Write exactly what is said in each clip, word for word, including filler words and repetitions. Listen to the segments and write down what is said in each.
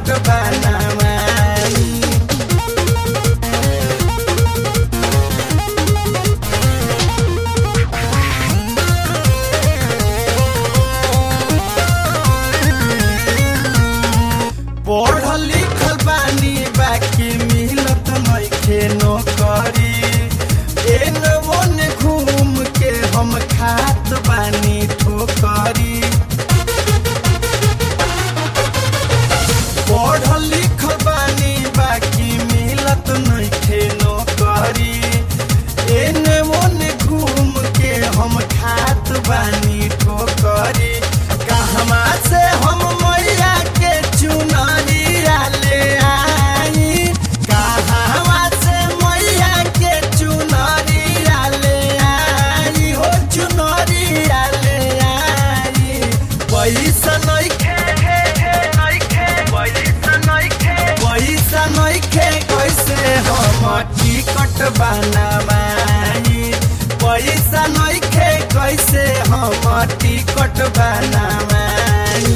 Ticket बनावाई। पढ़ल लिखल बानी बाकी मिलत नइखे नौकरी, एने ओने घूम के हम खात बानी ठोकरी। पढ़ल लिखल बानी बाकी मिलत नइखे नौकरी, एने ओने घूम के हम खात बानी ठोकरी। कहवा से हम मैया के चुनरिया ले आई, कहवा से मैया के चुनरिया ले आई हो चुनरिया ले आई। पैसा नइखे पैसा नइखे कैसे हम टिकट बनावाई, पैसा नइखे कैसे हम टिकट बनावाई।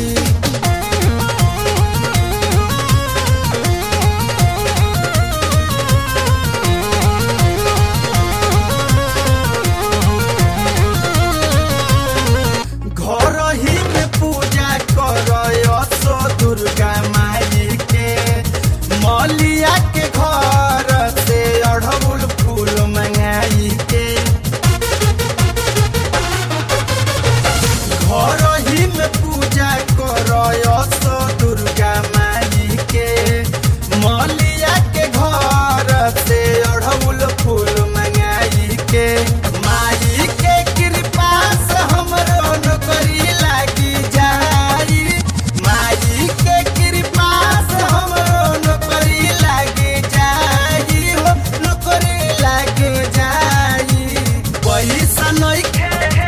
घर ही में पूजा करय सो दुर्गा माई के, मलिया के घर से अड़हुल फूल मंगाई के। घर ही में पूजा करय सो दुर्गा माई के, मलिया के घर से अड़हुल फूल मंगाई के। माई के कृपा से हमरो नौकरी लागी जाई, माई के कृपा से हमरो नौकरी लागी जाई हो नौकरी लागी जाई। पैसा नइखे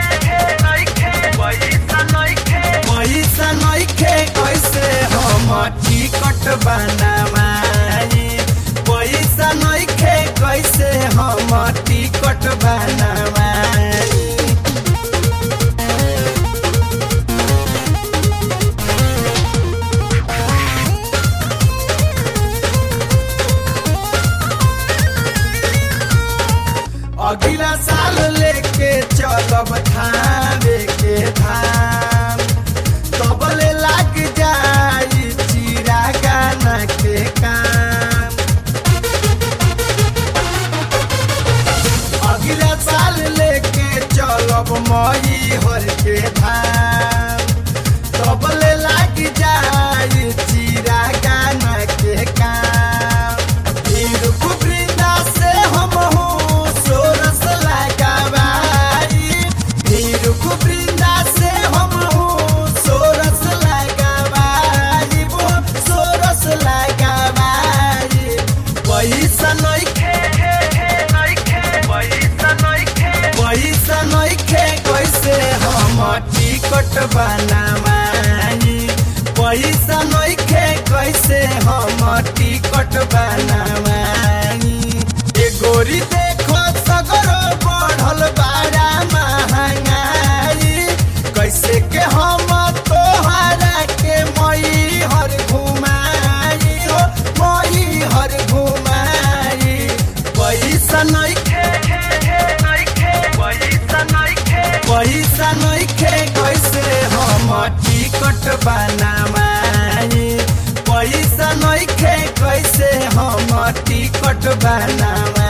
पैसा नइखे कैसे हम टिकट बनावाई, पैसा नइखे कैसे हम टिकट बनावाई। अगला साल लेके चलब थावे के धाम, तबले लाग जाई चीरा गाना के काम। अगला साल लेके चलब मई हर के धाम, तबले लाग जाई चीरा गाना के काम। भीड़ कुबरिंदा से हम सोरस लगावाई, भीड़ कुबरिंदा से हम सोरस लगावाई वो सोरस लगावाई। पैसा नइखे पैसा नइखे कैसे हम टिकट बनावाई, पैसा नइखे कैसे हम टिकट बनावाई। ए गोरी देखो सगरो बढ़ल बाड़ा महंगाई, कैसे के हम तोहरा के मई हर घुमाई हो मई हर घुमाई। पैसा नइखे पैसा नइखे कैसे हम टिकट बनावाई, पैसा नइखे कैसे हम टिकट बनावाई।